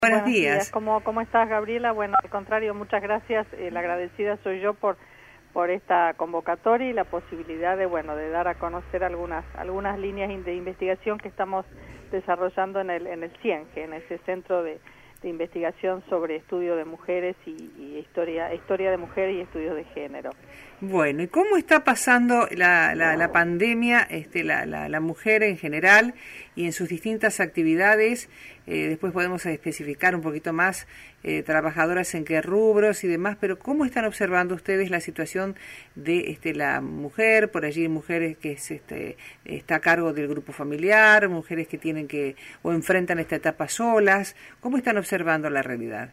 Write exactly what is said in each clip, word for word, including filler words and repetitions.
Buenos días. días. ¿Cómo, ¿Cómo estás, Gabriela? Bueno, al contrario, muchas gracias. Eh, la agradecida soy yo por por esta convocatoria y la posibilidad de, bueno, de dar a conocer algunas algunas líneas de investigación que estamos desarrollando en el en el CIENGE, en ese centro de, de investigación sobre estudio de mujeres y, y historia historia de mujeres y estudios de género. Bueno, ¿y cómo está pasando la, la, la pandemia, este, la, la, la mujer en general y en sus distintas actividades? Eh, después podemos especificar un poquito más eh, trabajadoras en qué rubros y demás, pero ¿cómo están observando ustedes la situación de este, la mujer? Por allí mujeres que es, este, está a cargo del grupo familiar, mujeres que tienen que o enfrentan esta etapa solas. ¿Cómo están observando la realidad?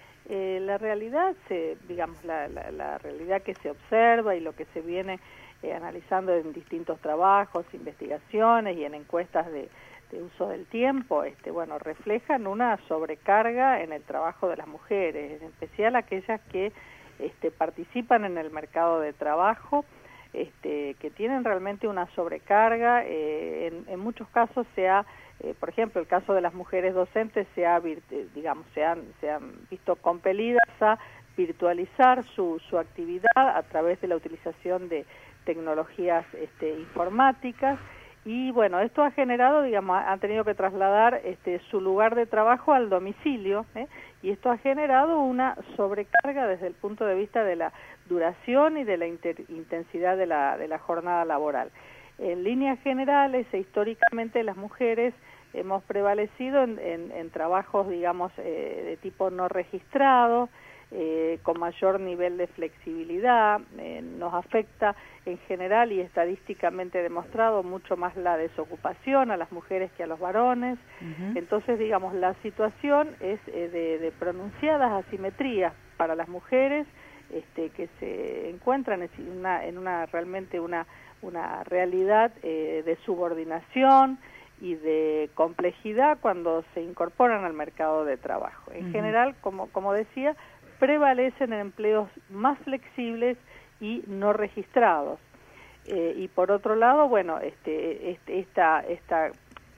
Eh, la realidad, se, digamos, la, la, la realidad que se observa y lo que se viene eh, analizando en distintos trabajos, investigaciones y en encuestas de, de uso del tiempo, este, bueno, reflejan una sobrecarga en el trabajo de las mujeres, en especial aquellas que este, participan en el mercado de trabajo, este, que tienen realmente una sobrecarga. Eh, en, en muchos casos se ha Eh, por ejemplo, el caso de las mujeres docentes se ha, digamos, se han, se han visto compelidas a virtualizar su, su actividad a través de la utilización de tecnologías este, informáticas y, bueno, esto ha generado, digamos, han tenido que trasladar este, su lugar de trabajo al domicilio, ¿eh? Y esto ha generado una sobrecarga desde el punto de vista de la duración y de la intensidad de la, de la jornada laboral. En líneas generales e históricamente las mujeres hemos prevalecido en, en, en trabajos, digamos, eh, de tipo no registrado, eh, con mayor nivel de flexibilidad. Eh, nos afecta en general y estadísticamente demostrado mucho más la desocupación a las mujeres que a los varones. Uh-huh. Entonces, digamos, la situación es eh, de, de pronunciadas asimetrías para las mujeres este, que se encuentran en una, en una realmente una una realidad eh, de subordinación y de complejidad cuando se incorporan al mercado de trabajo. En uh-huh. general, como, como decía, prevalecen empleos más flexibles y no registrados. Eh, y por otro lado, bueno, este, este, esta, esta,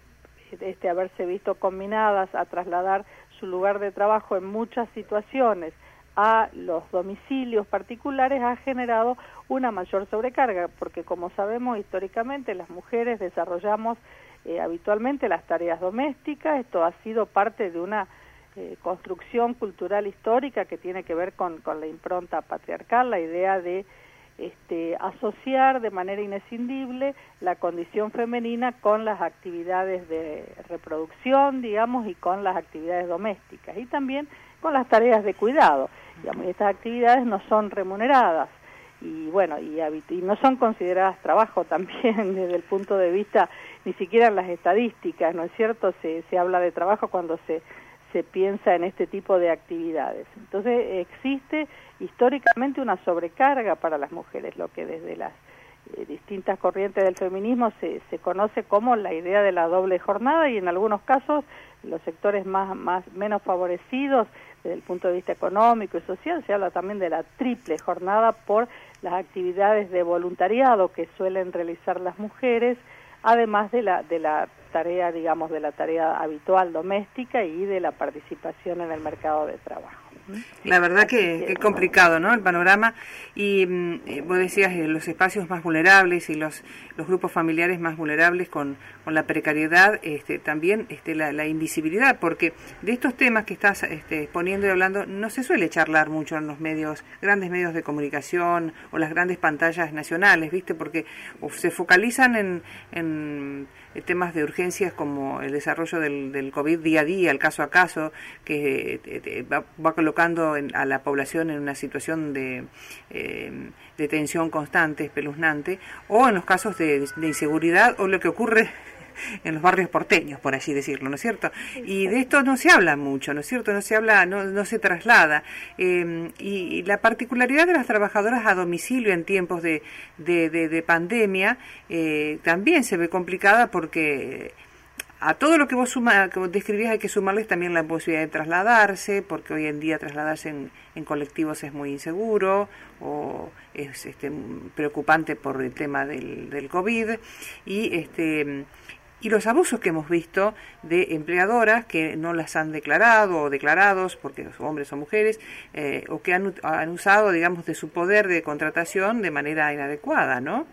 este haberse visto combinadas a trasladar su lugar de trabajo en muchas situaciones a los domicilios particulares ha generado una mayor sobrecarga, porque como sabemos históricamente las mujeres desarrollamos eh, habitualmente las tareas domésticas. Esto ha sido parte de una eh, construcción cultural histórica que tiene que ver con, con la impronta patriarcal, la idea de este, asociar de manera inescindible la condición femenina con las actividades de reproducción, digamos, y con las actividades domésticas, y también con las tareas de cuidado. Digamos, estas actividades no son remuneradas y bueno y, y no son consideradas trabajo también desde el punto de vista ni siquiera en las estadísticas, ¿no es cierto? Se, se habla de trabajo cuando se, se piensa en este tipo de actividades. Entonces existe históricamente una sobrecarga para las mujeres, lo que desde las eh, distintas corrientes del feminismo se, se conoce como la idea de la doble jornada, y en algunos casos los sectores más, más menos favorecidos desde el punto de vista económico y social se habla también de la triple jornada por las actividades de voluntariado que suelen realizar las mujeres, además de la de la tarea, digamos, de la tarea habitual doméstica y de la participación en el mercado de trabajo. La verdad que es complicado, ¿no?, el panorama. Y eh, vos decías eh, los espacios más vulnerables y los los grupos familiares más vulnerables con, con la precariedad, este, también este, la, la invisibilidad, porque de estos temas que estás este, exponiendo y hablando no se suele charlar mucho en los medios, grandes medios de comunicación o las grandes pantallas nacionales, ¿viste? Porque uf, se focalizan en, en temas de urgencias como el desarrollo del, del COVID día a día, el caso a caso, que eh, eh, va, va colocando en, a la población en una situación de, eh, de tensión constante, espeluznante, o en los casos de, de inseguridad o lo que ocurre en los barrios porteños, por así decirlo, ¿no es cierto? Y de esto no se habla mucho, ¿no es cierto? No se habla, no, no se traslada. Eh, y, y la particularidad de las trabajadoras a domicilio en tiempos de, de, de, de pandemia eh, también se ve complicada, porque a todo lo que vos suma, que vos describías, hay que sumarles también la posibilidad de trasladarse, porque hoy en día trasladarse en, en colectivos es muy inseguro o es este, preocupante por el tema del, del COVID. Y este y los abusos que hemos visto de empleadoras que no las han declarado o declarados porque son hombres o mujeres, eh, o que han, han usado, digamos, de su poder de contratación de manera inadecuada, ¿no?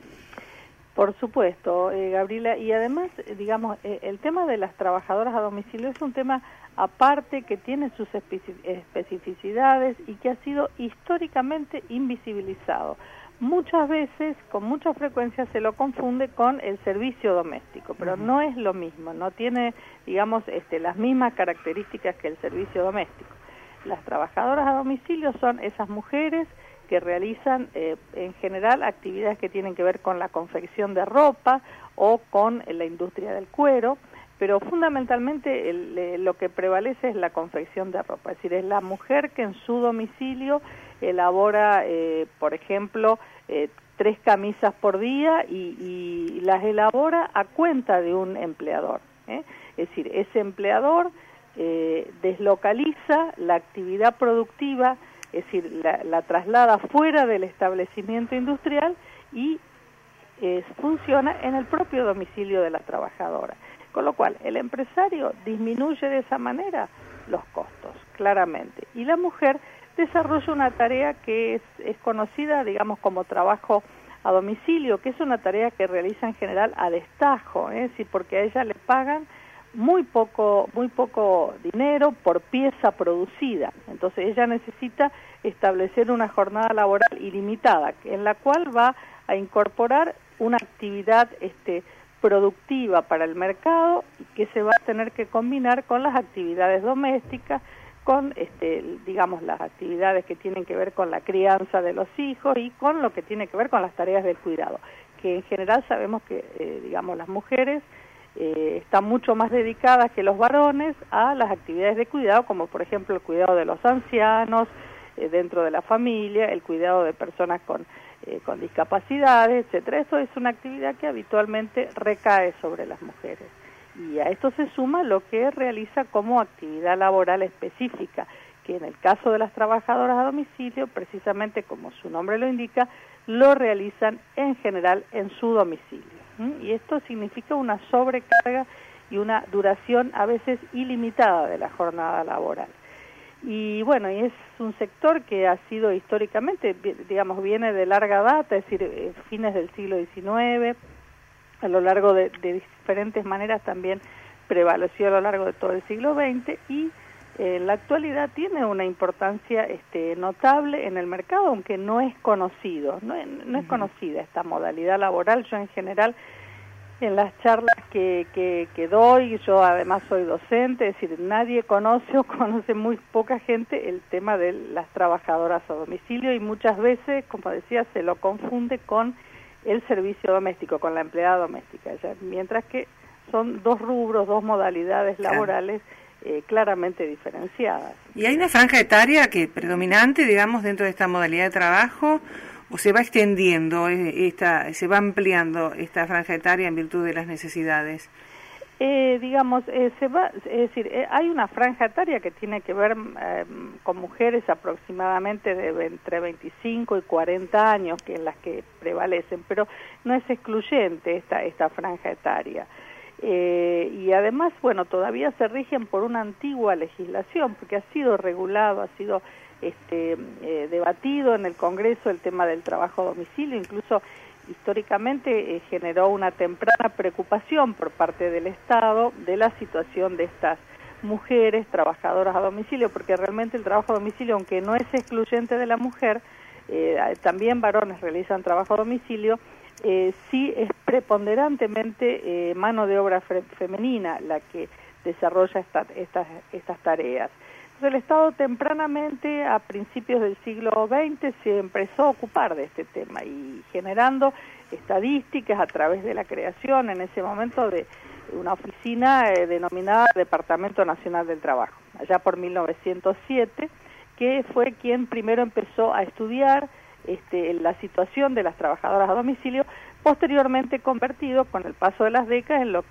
Por supuesto, eh, Gabriela, y además, digamos, eh, el tema de las trabajadoras a domicilio es un tema aparte que tiene sus especificidades y que ha sido históricamente invisibilizado. Muchas veces, con mucha frecuencia, se lo confunde con el servicio doméstico, pero uh-huh. no es lo mismo, no tiene, digamos, este, las mismas características que el servicio doméstico. Las trabajadoras a domicilio son esas mujeres que realizan eh, en general actividades que tienen que ver con la confección de ropa o con eh, la industria del cuero, pero fundamentalmente el, eh, lo que prevalece es la confección de ropa, es decir, es la mujer que en su domicilio elabora, eh, por ejemplo, eh, tres camisas por día y, y las elabora a cuenta de un empleador, ¿eh? Es decir, ese empleador eh, deslocaliza la actividad productiva, es decir, la, la traslada fuera del establecimiento industrial y eh, funciona en el propio domicilio de la trabajadora. Con lo cual, el empresario disminuye de esa manera los costos, claramente. Y la mujer desarrolla una tarea que es, es conocida, digamos, como trabajo a domicilio, que es una tarea que realiza en general a destajo, ¿eh? Sí, porque a ella le pagan muy poco, muy poco dinero por pieza producida. Entonces ella necesita establecer una jornada laboral ilimitada, en la cual va a incorporar una actividad este, productiva para el mercado y que se va a tener que combinar con las actividades domésticas, con este, digamos, las actividades que tienen que ver con la crianza de los hijos y con lo que tiene que ver con las tareas del cuidado, que en general sabemos que, eh, digamos, las mujeres eh, están mucho más dedicadas que los varones a las actividades de cuidado, como por ejemplo el cuidado de los ancianos eh, dentro de la familia, el cuidado de personas con, eh, con discapacidades, etcétera. Eso es una actividad que habitualmente recae sobre las mujeres. Y a esto se suma lo que realiza como actividad laboral específica, que en el caso de las trabajadoras a domicilio, precisamente como su nombre lo indica, lo realizan en general en su domicilio. ¿Mm? Y esto significa una sobrecarga y una duración a veces ilimitada de la jornada laboral. Y bueno, y es un sector que ha sido históricamente, digamos, viene de larga data, es decir, fines del siglo diecinueve, a lo largo de, de diferentes maneras también prevaleció a lo largo de todo el siglo veinte y eh, en la actualidad tiene una importancia este, notable en el mercado, aunque no es conocido, no es, no es conocida esta modalidad laboral. Yo en general en las charlas que, que, que doy, yo además soy docente, es decir, nadie conoce o conoce muy poca gente el tema de las trabajadoras a domicilio y muchas veces, como decía, se lo confunde con el servicio doméstico, con la empleada doméstica, ya, mientras que son dos rubros, dos modalidades laborales eh, claramente diferenciadas. ¿Y hay una franja etaria que predominante, digamos, dentro de esta modalidad de trabajo, o se va extendiendo, esta, se va ampliando esta franja etaria en virtud de las necesidades? Eh, digamos, eh, se va, es decir, eh, hay una franja etaria que tiene que ver eh, con mujeres aproximadamente de entre veinticinco y cuarenta años, que en las que prevalecen, pero no es excluyente esta, esta franja etaria. Eh, y además, bueno, todavía se rigen por una antigua legislación, porque ha sido regulado, ha sido este, eh, debatido en el Congreso el tema del trabajo a domicilio, incluso históricamente eh, generó una temprana preocupación por parte del Estado de la situación de estas mujeres trabajadoras a domicilio, porque realmente el trabajo a domicilio, aunque no es excluyente de la mujer, eh, también varones realizan trabajo a domicilio, eh, sí es preponderantemente eh, mano de obra fe femenina la que desarrolla esta, estas, estas tareas. Entonces el Estado tempranamente, a principios del siglo veinte, se empezó a ocupar de este tema y generando estadísticas a través de la creación en ese momento de una oficina eh, denominada Departamento Nacional del Trabajo, allá por mil novecientos siete, que fue quien primero empezó a estudiar este, la situación de las trabajadoras a domicilio, posteriormente convertido con el paso de las décadas en lo que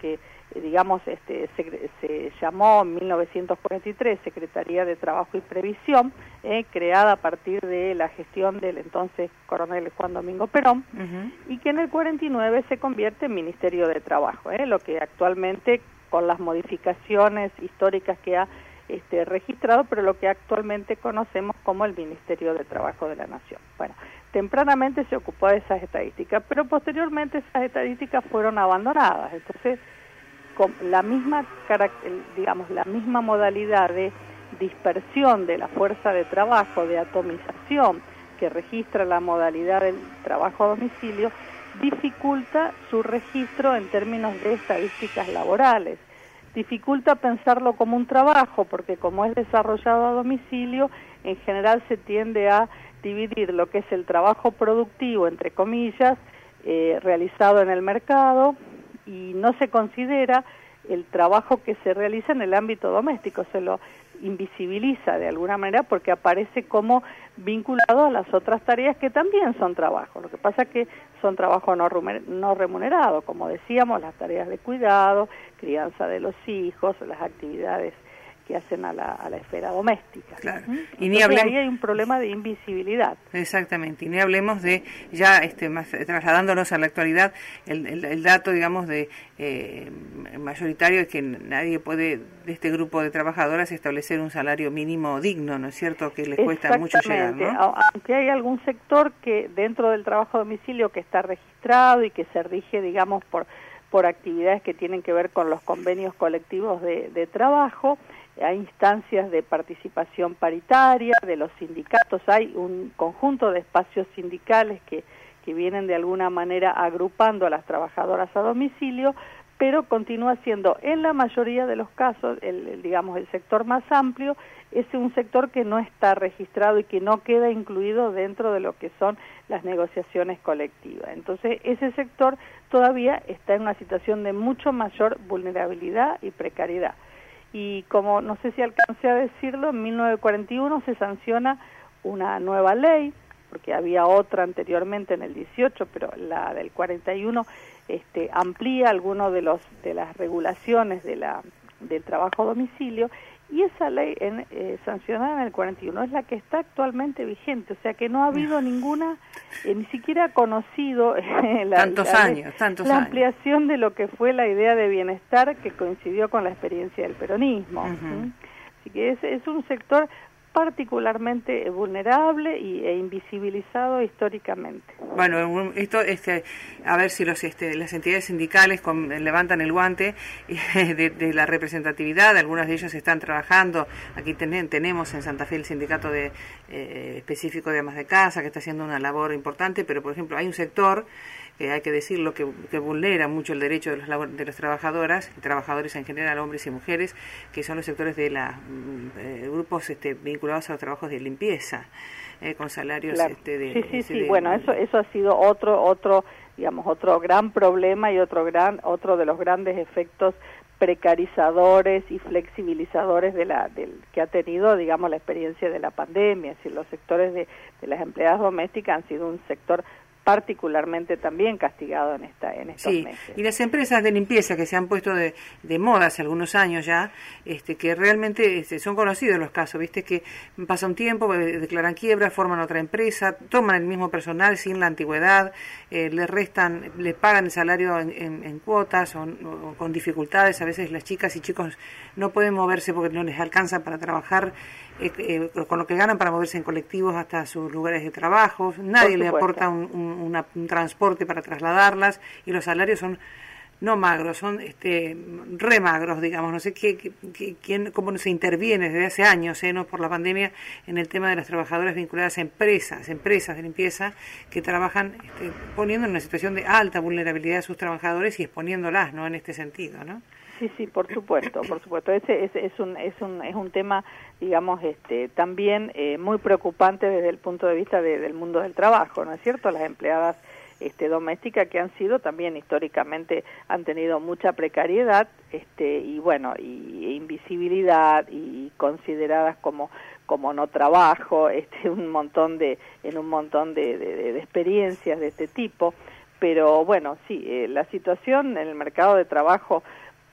eh, digamos, este, se, se llamó en mil novecientos cuarenta y tres Secretaría de Trabajo y Previsión, eh, creada a partir de la gestión del entonces coronel Juan Domingo Perón, uh-huh. y que en el cuarenta y nueve se convierte en Ministerio de Trabajo, eh, lo que actualmente, con las modificaciones históricas que ha este, registrado, pero lo que actualmente conocemos como el Ministerio de Trabajo de la Nación. Bueno, tempranamente se ocupó de esas estadísticas, pero posteriormente esas estadísticas fueron abandonadas. Entonces, con la misma, digamos, la misma modalidad de dispersión de la fuerza de trabajo, de atomización que registra la modalidad del trabajo a domicilio, dificulta su registro en términos de estadísticas laborales. Dificulta pensarlo como un trabajo, porque como es desarrollado a domicilio, en general se tiende a dividir lo que es el trabajo productivo, entre comillas, eh, realizado en el mercado, y no se considera el trabajo que se realiza en el ámbito doméstico, se lo invisibiliza de alguna manera porque aparece como vinculado a las otras tareas que también son trabajo. Lo que pasa es que son trabajo no, no remunerado, como decíamos, las tareas de cuidado, crianza de los hijos, las actividades que hacen a la, a la esfera doméstica. Claro. ¿Mm? Y ni hablemos, ahí hay un problema de invisibilidad. Exactamente, y ni hablemos de, ya este, más, trasladándonos a la actualidad, el, el, el dato, digamos, de eh, mayoritario es que nadie puede, de este grupo de trabajadoras, establecer un salario mínimo digno, ¿no es cierto?, que les cuesta mucho llegar, ¿no? Aunque hay algún sector que dentro del trabajo a domicilio que está registrado y que se rige, digamos, por, por actividades que tienen que ver con los convenios colectivos de, de trabajo, hay instancias de participación paritaria de los sindicatos, hay un conjunto de espacios sindicales que, que vienen de alguna manera agrupando a las trabajadoras a domicilio, pero continúa siendo en la mayoría de los casos, el, el, digamos, el sector más amplio, es un sector que no está registrado y que no queda incluido dentro de lo que son las negociaciones colectivas. Entonces, ese sector todavía está en una situación de mucho mayor vulnerabilidad y precariedad. Y como no sé si alcancé a decirlo, en mil novecientos cuarenta y uno se sanciona una nueva ley, porque había otra anteriormente en el dieciocho, pero la del cuarenta y uno este, amplía algunos de los de las regulaciones de la del trabajo a domicilio, y esa ley en, eh, sancionada en el cuarenta y uno es la que está actualmente vigente, o sea que no ha habido ninguna, eh, ni siquiera conocido eh, la, tantos la, años, tantos la años. ampliación de lo que fue la idea de bienestar que coincidió con la experiencia del peronismo. Uh-huh. ¿Mm? Así que es, es un sector particularmente vulnerable y, e invisibilizado históricamente. Bueno, esto, este, a ver si los, este, las entidades sindicales con, levantan el guante de, de la representatividad. Algunas de ellas están trabajando. Aquí ten, tenemos en Santa Fe el sindicato de, eh, específico de amas de casa que está haciendo una labor importante, pero por ejemplo hay un sector que hay que decirlo, que, que vulnera mucho el derecho de, los, de las trabajadoras, y trabajadores en general, hombres y mujeres, que son los sectores de los eh, grupos este, vinculados a los trabajos de limpieza, eh, con salarios claro. este, de... Sí, sí, este, sí, de, bueno, eso eso ha sido otro, otro digamos, otro gran problema y otro gran otro de los grandes efectos precarizadores y flexibilizadores de la del que ha tenido, digamos, la experiencia de la pandemia. Es decir, los sectores de, de las empleadas domésticas han sido un sector particularmente también castigado en esta en estos sí, meses. Y las empresas de limpieza que se han puesto de, de moda hace algunos años ya, este, que realmente este, son conocidos los casos, viste que pasa un tiempo, declaran quiebra, forman otra empresa, toman el mismo personal sin la antigüedad, eh, les restan, les pagan el salario en, en, en cuotas o, o con dificultades. A veces las chicas y chicos no pueden moverse porque no les alcanza para trabajar eh, eh, con lo que ganan para moverse en colectivos hasta sus lugares de trabajo. Nadie les aporta un, un Una, un transporte para trasladarlas, y los salarios son no magros, son este re magros, digamos. No sé qué, qué, quién, cómo se interviene desde hace años, ¿eh? No por la pandemia, en el tema de las trabajadoras vinculadas a empresas, empresas de limpieza que trabajan este, poniendo en una situación de alta vulnerabilidad a sus trabajadores y exponiéndolas, ¿no? En este sentido, ¿no? Sí, sí, por supuesto, por supuesto. Ese, ese es un es un es un tema, digamos, este también eh, muy preocupante desde el punto de vista de, del mundo del trabajo, ¿no es cierto? Las empleadas este domésticas que han sido también históricamente han tenido mucha precariedad, este y bueno, y, e invisibilidad, y consideradas como como no trabajo, este un montón de en un montón de, de, de experiencias de este tipo. Pero bueno, sí, eh, la situación en el mercado de trabajo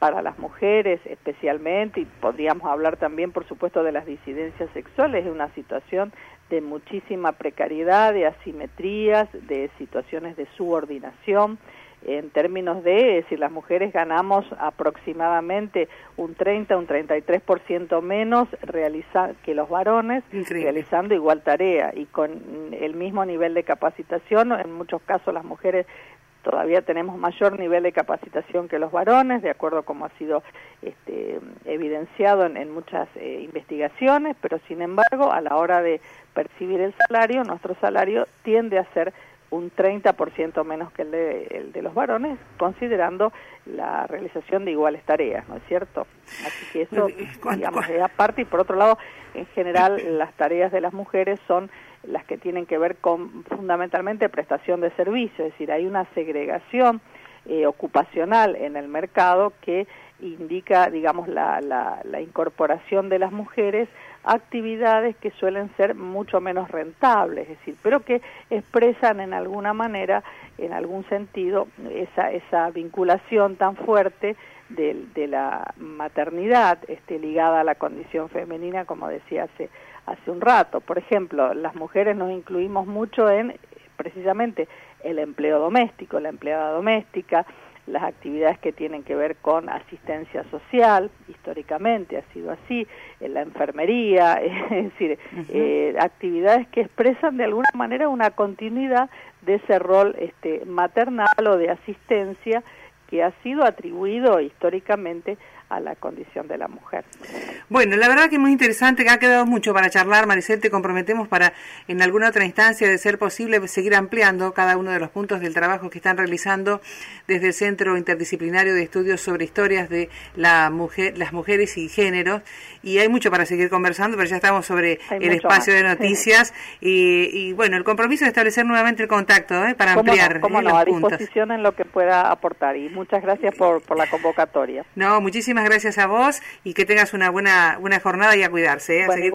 para las mujeres especialmente, y podríamos hablar también, por supuesto, de las disidencias sexuales, es una situación de muchísima precariedad, de asimetrías, de situaciones de subordinación, en términos de, es decir, las mujeres ganamos aproximadamente un treinta, un treinta y tres por ciento menos realiza, que los varones, Increíble. realizando igual tarea, y con el mismo nivel de capacitación. En muchos casos las mujeres todavía tenemos mayor nivel de capacitación que los varones, de acuerdo a como ha sido este, evidenciado en, en muchas eh, investigaciones, pero sin embargo, a la hora de percibir el salario, nuestro salario tiende a ser un treinta por ciento menos que el de, el de los varones, considerando la realización de iguales tareas, ¿no es cierto? Así que eso, digamos, es aparte, y por otro lado, en general, las tareas de las mujeres son las que tienen que ver con, fundamentalmente, prestación de servicios, es decir, hay una segregación eh, ocupacional en el mercado que indica, digamos, la, la, la incorporación de las mujeres a actividades que suelen ser mucho menos rentables, es decir, pero que expresan en alguna manera, en algún sentido, esa, esa vinculación tan fuerte de, de la maternidad este, ligada a la condición femenina, como decía hace, hace un rato. Por ejemplo, las mujeres nos incluimos mucho en, precisamente, el empleo doméstico, la empleada doméstica, las actividades que tienen que ver con asistencia social, históricamente ha sido así, en la enfermería, es decir, uh-huh. eh, actividades que expresan de alguna manera una continuidad de ese rol este, maternal o de asistencia que ha sido atribuido históricamente a la condición de la mujer. Bueno, la verdad que es muy interesante, que ha quedado mucho para charlar, Maricel. Te comprometemos para en alguna otra instancia, de ser posible, seguir ampliando cada uno de los puntos del trabajo que están realizando desde el Centro Interdisciplinario de Estudios sobre Historias de la mujer, las Mujeres y Géneros, y hay mucho para seguir conversando, pero ya estamos sobre hay el espacio más. de noticias, y, y bueno, el compromiso de establecer nuevamente el contacto ¿eh? para ¿Cómo ampliar no, cómo ¿eh? no, los a puntos. disposición en lo que pueda aportar, y muchas gracias por, por la convocatoria. No, muchísimas gracias a vos, y que tengas una buena, buena jornada y a cuidarse. ¿eh? Bueno,